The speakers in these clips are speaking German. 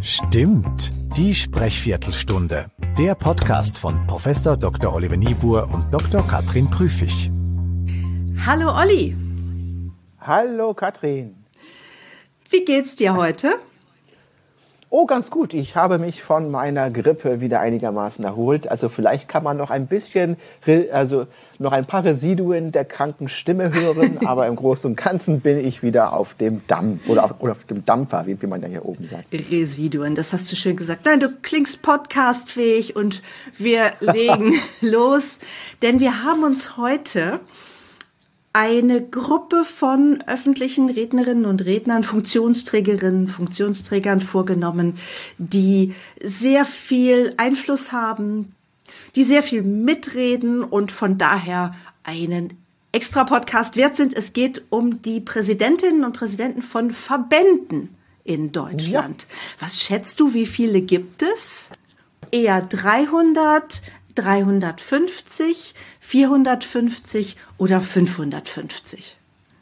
Stimmt, die Sprechviertelstunde. Der Podcast von Prof. Dr. Oliver Niebuhr und Dr. Katrin Prüfig. Hallo Olli. Hallo Katrin. Wie geht's dir heute? Oh, ganz gut. Ich habe mich von meiner Grippe wieder einigermaßen erholt. Also vielleicht kann man noch ein bisschen, noch ein paar Residuen der kranken Stimme hören, aber im Großen und Ganzen bin ich wieder auf dem Damm oder auf dem Dampfer, wie man da hier oben sagt. Residuen, das hast du schön gesagt. Nein, du klingst podcastfähig und wir legen los, denn wir haben uns heute eine Gruppe von öffentlichen Rednerinnen und Rednern, Funktionsträgerinnen, Funktionsträgern vorgenommen, die sehr viel Einfluss haben, die sehr viel mitreden und von daher einen extra Podcast wert sind. Es geht um die Präsidentinnen und Präsidenten von Verbänden in Deutschland. Ja. Was schätzt du, wie viele gibt es? Eher 300, 350, 450 oder 550?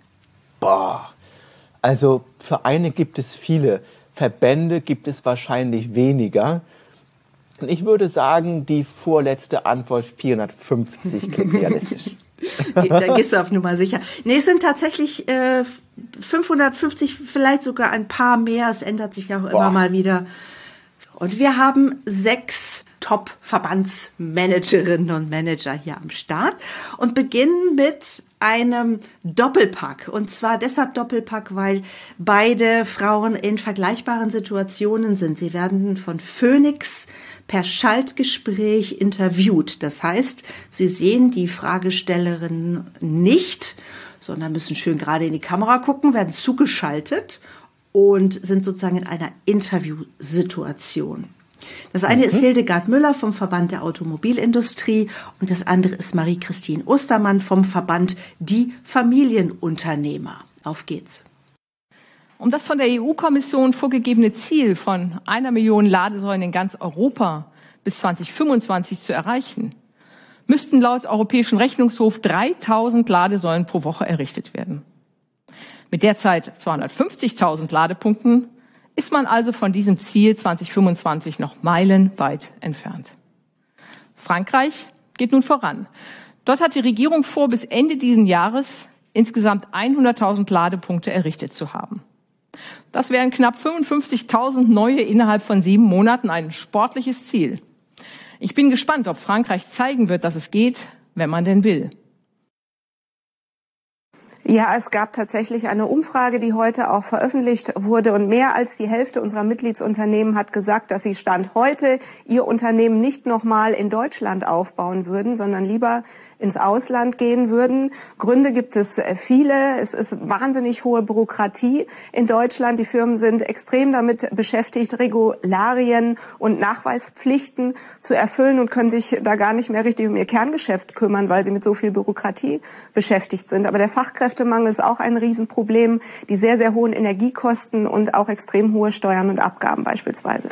Also Vereine gibt es viele, Verbände gibt es wahrscheinlich weniger. Und ich würde sagen, die vorletzte Antwort 450 klingt realistisch. Da gehst du auf Nummer sicher. Nee, es sind tatsächlich 550, vielleicht sogar ein paar mehr. Es ändert sich ja auch immer mal wieder. Und wir haben 6 Top-Verbandsmanagerinnen und Manager hier am Start und beginnen mit einem Doppelpack. Und zwar deshalb Doppelpack, weil beide Frauen in vergleichbaren Situationen sind. Sie werden von Phoenix per Schaltgespräch interviewt. Das heißt, sie sehen die Fragestellerin nicht, sondern müssen schön gerade in die Kamera gucken, werden zugeschaltet und sind sozusagen in einer Interviewsituation. Das eine ist Hildegard Müller vom Verband der Automobilindustrie und das andere ist Marie-Christine Ostermann vom Verband Die Familienunternehmer. Auf geht's. Um das von der EU-Kommission vorgegebene Ziel von 1 Million Ladesäulen in ganz Europa bis 2025 zu erreichen, müssten laut Europäischen Rechnungshof 3000 Ladesäulen pro Woche errichtet werden. Mit derzeit 250.000 Ladepunkten ist man also von diesem Ziel 2025 noch meilenweit entfernt. Frankreich geht nun voran. Dort hat die Regierung vor, bis Ende dieses Jahres insgesamt 100.000 Ladepunkte errichtet zu haben. Das wären knapp 55.000 neue innerhalb von 7 Monaten, ein sportliches Ziel. Ich bin gespannt, ob Frankreich zeigen wird, dass es geht, wenn man denn will. Ja, es gab tatsächlich eine Umfrage, die heute auch veröffentlicht wurde und mehr als die Hälfte unserer Mitgliedsunternehmen hat gesagt, dass sie Stand heute ihr Unternehmen nicht nochmal in Deutschland aufbauen würden, sondern lieber ins Ausland gehen würden. Gründe gibt es viele. Es ist wahnsinnig hohe Bürokratie in Deutschland. Die Firmen sind extrem damit beschäftigt, Regularien und Nachweispflichten zu erfüllen und können sich da gar nicht mehr richtig um ihr Kerngeschäft kümmern, weil sie mit so viel Bürokratie beschäftigt sind. Aber der Fachkräftemangel ist auch ein Riesenproblem. Die sehr, sehr hohen Energiekosten und auch extrem hohe Steuern und Abgaben beispielsweise.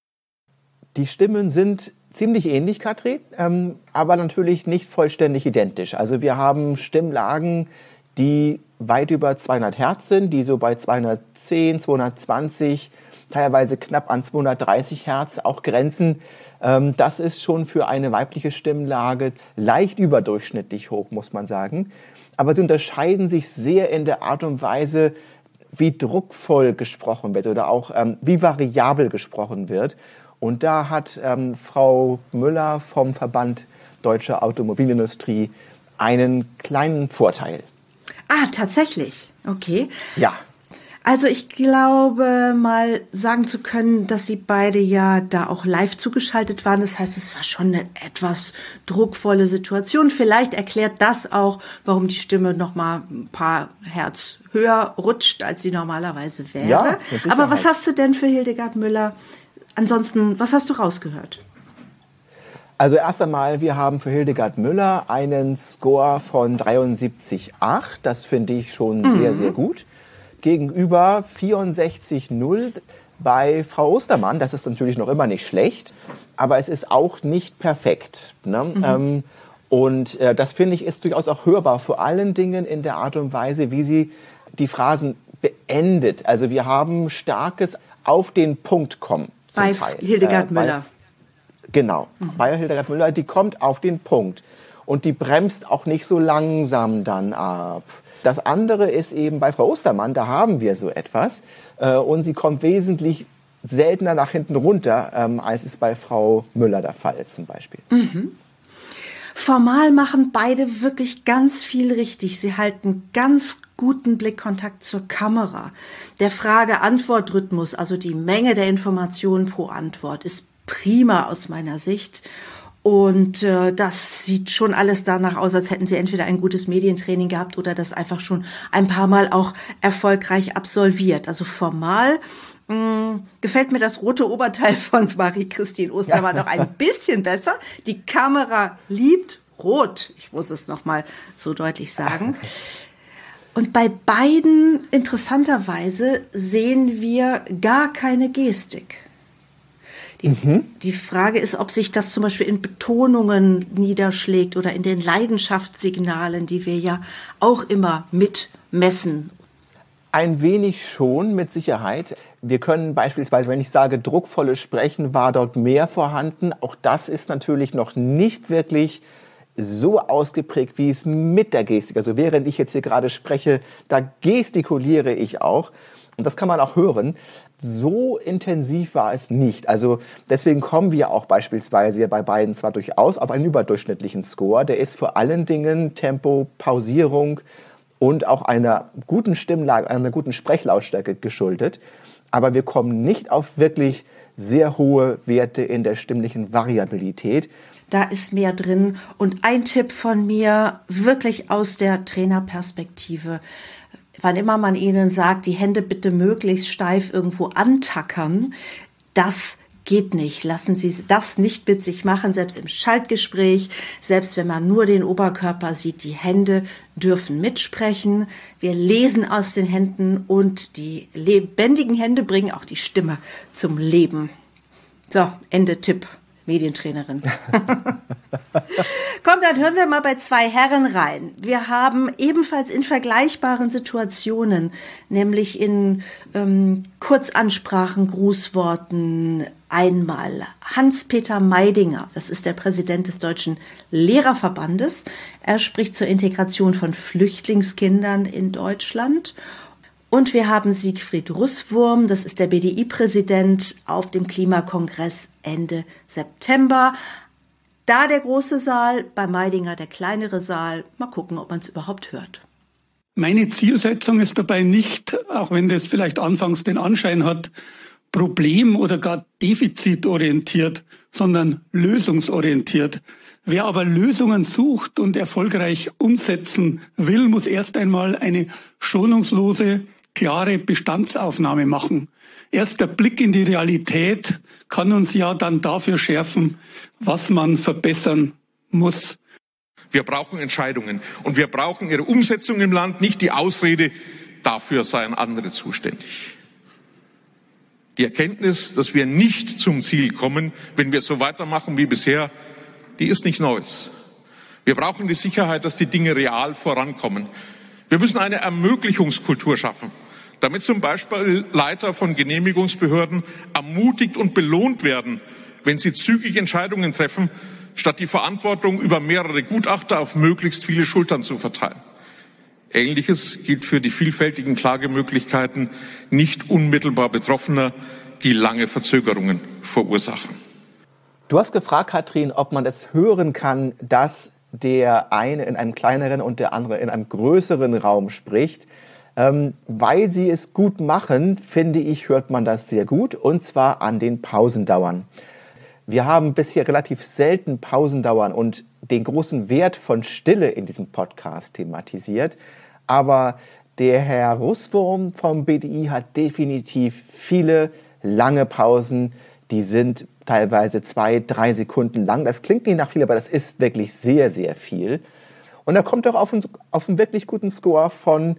Die Stimmen sind ziemlich ähnlich, Katrin, aber natürlich nicht vollständig identisch. Also wir haben Stimmlagen, die weit über 200 Hertz sind, die so bei 210, 220, teilweise knapp an 230 Hertz auch grenzen. Das ist schon für eine weibliche Stimmlage leicht überdurchschnittlich hoch, muss man sagen. Aber sie unterscheiden sich sehr in der Art und Weise, wie druckvoll gesprochen wird oder auch wie variabel gesprochen wird. Und da hat Frau Müller vom Verband Deutsche Automobilindustrie einen kleinen Vorteil. Ah, tatsächlich. Okay. Ja. Also ich glaube mal sagen zu können, dass Sie beide ja da auch live zugeschaltet waren. Das heißt, es war schon eine etwas druckvolle Situation. Vielleicht erklärt das auch, warum die Stimme noch mal ein paar Hertz höher rutscht, als sie normalerweise wäre. Ja, aber was hast du denn für Hildegard Müller? Ansonsten, was hast du rausgehört? Also erst einmal, wir haben für Hildegard Müller einen Score von 73,8. Das finde ich schon sehr, sehr gut. Gegenüber 64,0 bei Frau Ostermann. Das ist natürlich noch immer nicht schlecht, aber es ist auch nicht perfekt. Ne? Und das finde ich ist durchaus auch hörbar, vor allen Dingen in der Art und Weise, wie sie die Phrasen beendet. Also wir haben starkes auf den Punkt kommen. Bei Hildegard Müller. Genau, bei Hildegard Müller, die kommt auf den Punkt und die bremst auch nicht so langsam dann ab. Das andere ist eben bei Frau Ostermann, da haben wir so etwas und sie kommt wesentlich seltener nach hinten runter, als es bei Frau Müller der Fall ist zum Beispiel. Mhm. Formal machen beide wirklich ganz viel richtig. Sie halten ganz guten Blickkontakt zur Kamera. Der Frage-Antwort-Rhythmus, also die Menge der Informationen pro Antwort, ist prima aus meiner Sicht. Und das sieht schon alles danach aus, als hätten sie entweder ein gutes Medientraining gehabt oder das einfach schon ein paar Mal auch erfolgreich absolviert. Also formal gefällt mir das rote Oberteil von Marie-Christine Ostermann noch ein bisschen besser. Die Kamera liebt rot. Ich muss es nochmal so deutlich sagen. Und bei beiden, interessanterweise, sehen wir gar keine Gestik. Die Frage ist, ob sich das zum Beispiel in Betonungen niederschlägt oder in den Leidenschaftssignalen, die wir ja auch immer mitmessen. Ein wenig schon, mit Sicherheit. Wir können beispielsweise, wenn ich sage, druckvolles Sprechen war dort mehr vorhanden. Auch das ist natürlich noch nicht wirklich so ausgeprägt, wie es mit der Gestik. Also während ich jetzt hier gerade spreche, da gestikuliere ich auch. Und das kann man auch hören. So intensiv war es nicht. Also deswegen kommen wir auch beispielsweise bei beiden zwar durchaus auf einen überdurchschnittlichen Score. Der ist vor allen Dingen Tempo, Pausierung und auch einer guten Stimmlage, einer guten Sprechlautstärke geschuldet. Aber wir kommen nicht auf wirklich sehr hohe Werte in der stimmlichen Variabilität. Da ist mehr drin. Und ein Tipp von mir, wirklich aus der Trainerperspektive. Wann immer man ihnen sagt, die Hände bitte möglichst steif irgendwo antackern, das geht nicht. Lassen Sie das nicht mit sich machen, selbst im Schaltgespräch, selbst wenn man nur den Oberkörper sieht. Die Hände dürfen mitsprechen. Wir lesen aus den Händen und die lebendigen Hände bringen auch die Stimme zum Leben. So, Ende Tipp, Medientrainerin. Komm, dann hören wir mal bei zwei Herren rein. Wir haben ebenfalls in vergleichbaren Situationen, nämlich in Kurzansprachen, Grußworten, einmal Hans-Peter Meidinger, das ist der Präsident des Deutschen Lehrerverbandes. Er spricht zur Integration von Flüchtlingskindern in Deutschland. Und wir haben Siegfried Russwurm, das ist der BDI-Präsident auf dem Klimakongress Ende September. Da der große Saal, bei Meidinger der kleinere Saal. Mal gucken, ob man es überhaupt hört. Meine Zielsetzung ist dabei nicht, auch wenn das vielleicht anfangs den Anschein hat, problem- oder gar defizitorientiert, sondern lösungsorientiert. Wer aber Lösungen sucht und erfolgreich umsetzen will, muss erst einmal eine schonungslose, klare Bestandsaufnahme machen. Erst der Blick in die Realität kann uns ja dann dafür schärfen, was man verbessern muss. Wir brauchen Entscheidungen und wir brauchen ihre Umsetzung im Land, nicht die Ausrede, dafür seien andere zuständig. Die Erkenntnis, dass wir nicht zum Ziel kommen, wenn wir so weitermachen wie bisher, die ist nicht Neues. Wir brauchen die Sicherheit, dass die Dinge real vorankommen. Wir müssen eine Ermöglichungskultur schaffen, damit zum Beispiel Leiter von Genehmigungsbehörden ermutigt und belohnt werden, wenn sie zügig Entscheidungen treffen, statt die Verantwortung über mehrere Gutachter auf möglichst viele Schultern zu verteilen. Ähnliches gilt für die vielfältigen Klagemöglichkeiten nicht unmittelbar Betroffener, die lange Verzögerungen verursachen. Du hast gefragt, Katrin, ob man es hören kann, dass der eine in einem kleineren und der andere in einem größeren Raum spricht. Weil sie es gut machen, finde ich, hört man das sehr gut, und zwar an den Pausendauern. Wir haben bisher relativ selten Pausendauern und den großen Wert von Stille in diesem Podcast thematisiert. Aber der Herr Russwurm vom BDI hat definitiv viele lange Pausen. Die sind teilweise 2-3 Sekunden lang. Das klingt nicht nach viel, aber das ist wirklich sehr, sehr viel. Und er kommt auch auf einen wirklich guten Score von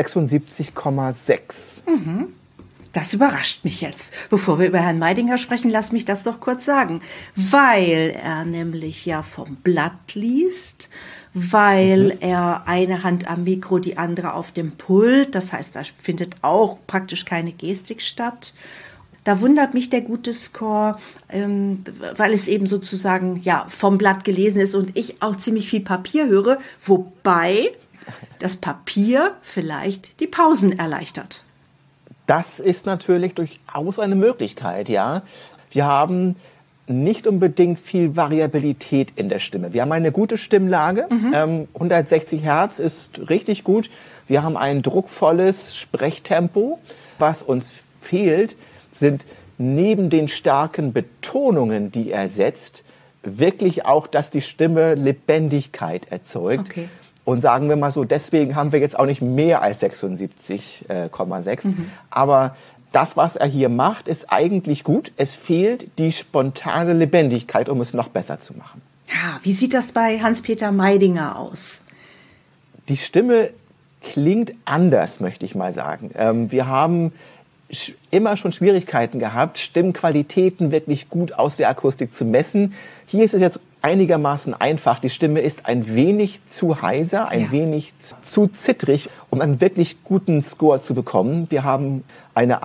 76,6. Das überrascht mich jetzt. Bevor wir über Herrn Meidinger sprechen, lass mich das doch kurz sagen. Weil er nämlich ja vom Blatt liest, weil er eine Hand am Mikro, die andere auf dem Pult. Das heißt, da findet auch praktisch keine Gestik statt. Da wundert mich der gute Score, weil es eben sozusagen ja vom Blatt gelesen ist und ich auch ziemlich viel Papier höre, wobei das Papier vielleicht die Pausen erleichtert. Das ist natürlich durchaus eine Möglichkeit, ja. Wir haben nicht unbedingt viel Variabilität in der Stimme. Wir haben eine gute Stimmlage. 160 Hertz ist richtig gut. Wir haben ein druckvolles Sprechtempo. Was uns fehlt, sind neben den starken Betonungen, die er setzt, wirklich auch, dass die Stimme Lebendigkeit erzeugt. Okay. Und sagen wir mal so, deswegen haben wir jetzt auch nicht mehr als 76,6. Aber das, was er hier macht, ist eigentlich gut. Es fehlt die spontane Lebendigkeit, um es noch besser zu machen. Ja, wie sieht das bei Hans-Peter Meidinger aus? Die Stimme klingt anders, möchte ich mal sagen. Wir haben immer schon Schwierigkeiten gehabt, Stimmqualitäten wirklich gut aus der Akustik zu messen. Hier ist es jetzt einigermaßen einfach. Die Stimme ist ein wenig zu heiser, ein wenig zu zittrig, um einen wirklich guten Score zu bekommen. Wir haben eine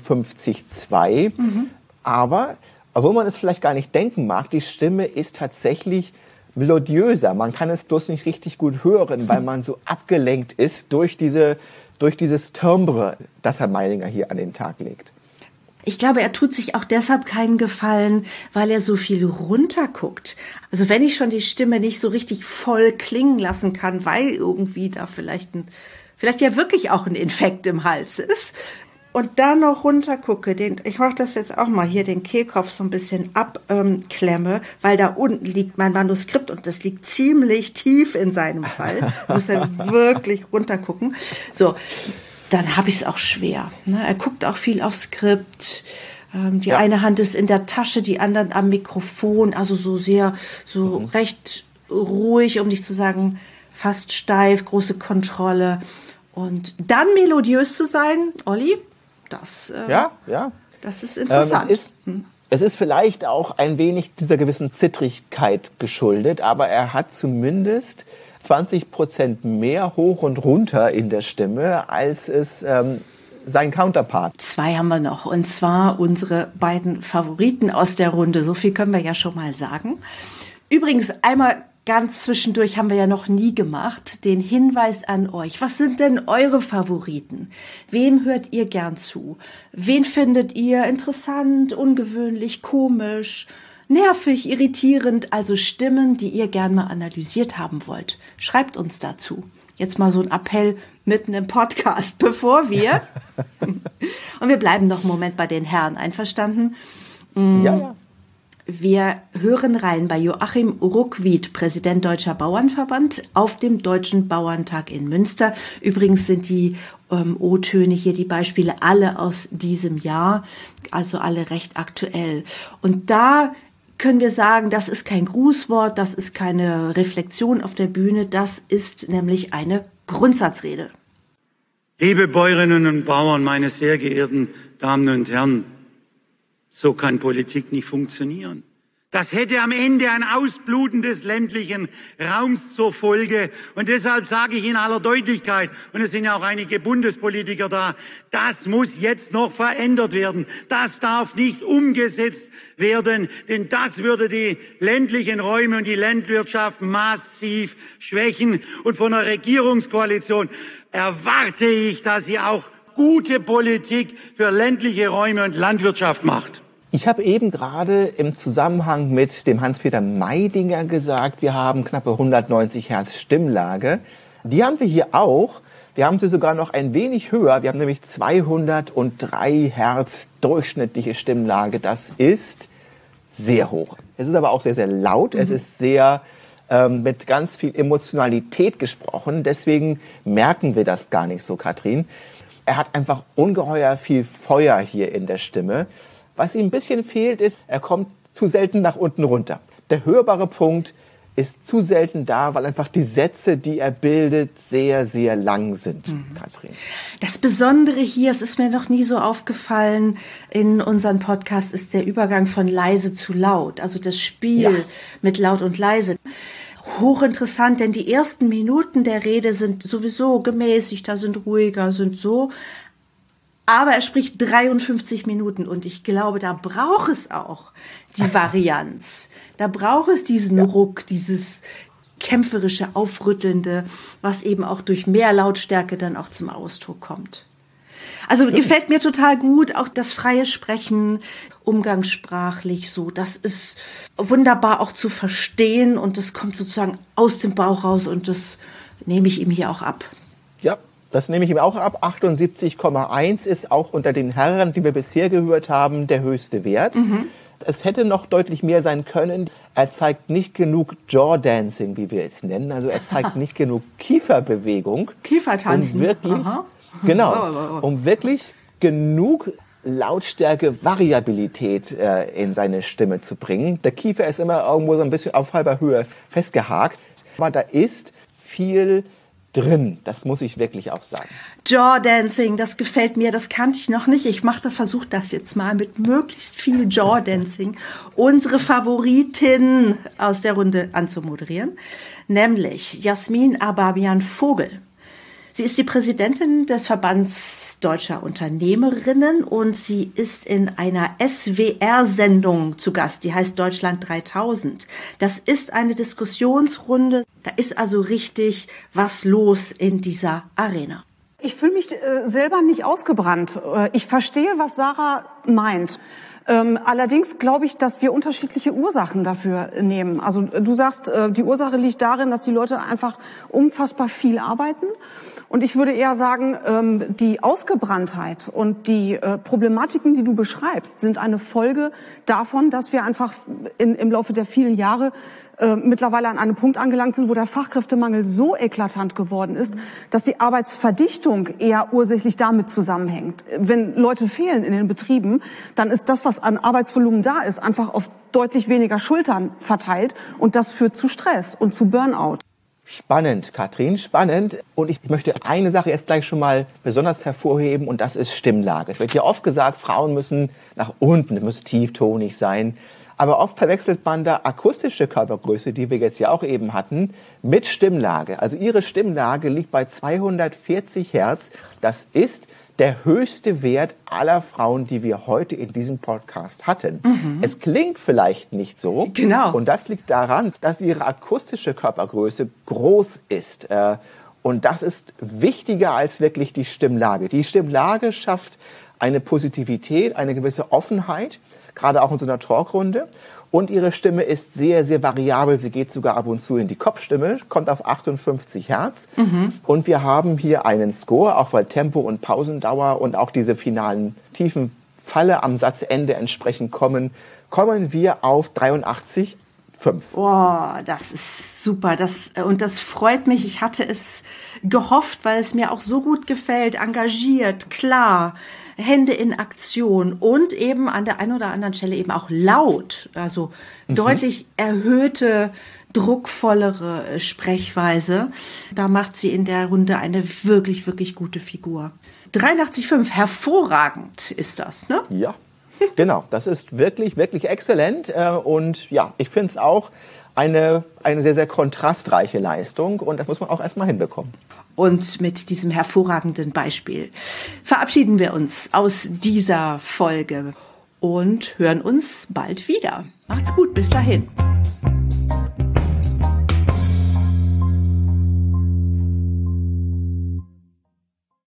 58,2. Aber, obwohl man es vielleicht gar nicht denken mag, die Stimme ist tatsächlich melodiöser. Man kann es bloß nicht richtig gut hören, weil man so abgelenkt ist durch dieses Timbre, das Herr Meidinger hier an den Tag legt. Ich glaube, er tut sich auch deshalb keinen Gefallen, weil er so viel runterguckt. Also wenn ich schon die Stimme nicht so richtig voll klingen lassen kann, weil irgendwie da vielleicht ja wirklich auch ein Infekt im Hals ist und dann noch runtergucke, ich mache das jetzt auch mal hier, den Kehlkopf so ein bisschen abklemme, weil da unten liegt mein Manuskript und das liegt ziemlich tief in seinem Fall. Muss er wirklich runtergucken. So. Dann habe ich es auch schwer. Ne? Er guckt auch viel aufs Skript. Die eine Hand ist in der Tasche, die andere am Mikrofon. Also so recht ruhig, um nicht zu sagen fast steif, große Kontrolle. Und dann melodiös zu sein, Olli, das ist interessant. Es ist vielleicht auch ein wenig dieser gewissen Zittrigkeit geschuldet, aber er hat zumindest 20% mehr hoch und runter in der Stimme, als es sein Counterpart. 2 haben wir noch, und zwar unsere beiden Favoriten aus der Runde. So viel können wir ja schon mal sagen. Übrigens, einmal ganz zwischendurch haben wir ja noch nie gemacht, den Hinweis an euch. Was sind denn eure Favoriten? Wem hört ihr gern zu? Wen findet ihr interessant, ungewöhnlich, komisch? Nervig, irritierend, also Stimmen, die ihr gern mal analysiert haben wollt. Schreibt uns dazu. Jetzt mal so ein Appell mitten im Podcast, bevor wir... Und wir bleiben noch einen Moment bei den Herren, einverstanden? Ja. Wir hören rein bei Joachim Ruckwied, Präsident Deutscher Bauernverband, auf dem Deutschen Bauerntag in Münster. Übrigens sind die O-Töne hier, die Beispiele, alle aus diesem Jahr, also alle recht aktuell. Und da können wir sagen, das ist kein Grußwort, das ist keine Reflexion auf der Bühne, das ist nämlich eine Grundsatzrede. Liebe Bäuerinnen und Bauern, meine sehr geehrten Damen und Herren, so kann Politik nicht funktionieren. Das hätte am Ende ein Ausbluten des ländlichen Raums zur Folge. Und deshalb sage ich in aller Deutlichkeit, und es sind ja auch einige Bundespolitiker da, das muss jetzt noch verändert werden. Das darf nicht umgesetzt werden, denn das würde die ländlichen Räume und die Landwirtschaft massiv schwächen. Und von der Regierungskoalition erwarte ich, dass sie auch gute Politik für ländliche Räume und Landwirtschaft macht. Ich habe eben gerade im Zusammenhang mit dem Hans-Peter Meidinger gesagt, wir haben knappe 190 Hertz Stimmlage. Die haben wir hier auch. Wir haben sie sogar noch ein wenig höher. Wir haben nämlich 203 Hertz durchschnittliche Stimmlage. Das ist sehr hoch. Es ist aber auch sehr, sehr laut. Es ist sehr mit ganz viel Emotionalität gesprochen. Deswegen merken wir das gar nicht so, Katrin. Er hat einfach ungeheuer viel Feuer hier in der Stimme. Was ihm ein bisschen fehlt, ist, er kommt zu selten nach unten runter. Der hörbare Punkt ist zu selten da, weil einfach die Sätze, die er bildet, sehr, sehr lang sind, Katrin. Das Besondere hier, es ist mir noch nie so aufgefallen in unserem Podcast, ist der Übergang von leise zu laut. Also das Spiel mit laut und leise. Hochinteressant, denn die ersten Minuten der Rede sind sowieso gemäßigter, sind ruhiger, sind so. Aber er spricht 53 Minuten und ich glaube, da braucht es auch die Varianz. Da braucht es diesen Ruck, dieses kämpferische, aufrüttelnde, was eben auch durch mehr Lautstärke dann auch zum Ausdruck kommt. Also gefällt mir total gut, auch das freie Sprechen, umgangssprachlich so, das ist wunderbar auch zu verstehen und das kommt sozusagen aus dem Bauch raus und das nehme ich ihm hier auch ab. Ja, das nehme ich ihm auch ab. 78,1 ist auch unter den Herren, die wir bisher gehört haben, der höchste Wert. Es hätte noch deutlich mehr sein können. Er zeigt nicht genug Jaw-Dancing, wie wir es nennen. Also er zeigt nicht genug Kieferbewegung. Kiefertanzen. Um wirklich, genau, um wirklich genug Lautstärke, Variabilität in seine Stimme zu bringen. Der Kiefer ist immer irgendwo so ein bisschen auf halber Höhe festgehakt. Aber da ist viel drin, das muss ich wirklich auch sagen. Jaw-Dancing, das gefällt mir, das kannte ich noch nicht. Ich versuche das jetzt mal mit möglichst viel Jaw-Dancing, unsere Favoritin aus der Runde anzumoderieren, nämlich Jasmin Ababian-Vogel. Sie ist die Präsidentin des Verbands Deutscher Unternehmerinnen und sie ist in einer SWR-Sendung zu Gast, die heißt Deutschland 3000. Das ist eine Diskussionsrunde, da ist also richtig was los in dieser Arena. Ich fühle mich selber nicht ausgebrannt. Ich verstehe, was Sarah meint. Allerdings glaube ich, dass wir unterschiedliche Ursachen dafür nehmen. Also du sagst, die Ursache liegt darin, dass die Leute einfach unfassbar viel arbeiten. Und ich würde eher sagen, die Ausgebranntheit und die Problematiken, die du beschreibst, sind eine Folge davon, dass wir einfach im Laufe der vielen Jahre mittlerweile an einem Punkt angelangt sind, wo der Fachkräftemangel so eklatant geworden ist, dass die Arbeitsverdichtung eher ursächlich damit zusammenhängt. Wenn Leute fehlen in den Betrieben, dann ist das, was an Arbeitsvolumen da ist, einfach auf deutlich weniger Schultern verteilt und das führt zu Stress und zu Burnout. Spannend, Katrin, spannend. Und ich möchte eine Sache jetzt gleich schon mal besonders hervorheben und das ist Stimmlage. Es wird ja oft gesagt, Frauen müssen nach unten, müssen tieftonig sein. Aber oft verwechselt man da akustische Körpergröße, die wir jetzt ja auch eben hatten, mit Stimmlage. Also ihre Stimmlage liegt bei 240 Hertz. Das ist der höchste Wert aller Frauen, die wir heute in diesem Podcast hatten. Es klingt vielleicht nicht so. Genau. Und das liegt daran, dass ihre akustische Körpergröße groß ist. Und das ist wichtiger als wirklich die Stimmlage. Die Stimmlage schafft eine Positivität, eine gewisse Offenheit, gerade auch in so einer Talkrunde. Und ihre Stimme ist sehr, sehr variabel. Sie geht sogar ab und zu in die Kopfstimme, kommt auf 58 Hertz. Und wir haben hier einen Score, auch weil Tempo und Pausendauer und auch diese finalen tiefen Falle am Satzende entsprechend kommen wir auf 83,5. Boah, das ist super. Und das freut mich. Ich hatte es gehofft, weil es mir auch so gut gefällt. Engagiert, klar, Hände in Aktion und eben an der einen oder anderen Stelle eben auch laut. Also deutlich erhöhte, druckvollere Sprechweise. Da macht sie in der Runde eine wirklich, wirklich gute Figur. 83,5, hervorragend ist das, ne? Ja. Genau, das ist wirklich, wirklich exzellent und ja, ich finde es auch eine sehr, sehr kontrastreiche Leistung und das muss man auch erstmal hinbekommen. Und mit diesem hervorragenden Beispiel verabschieden wir uns aus dieser Folge und hören uns bald wieder. Macht's gut, bis dahin.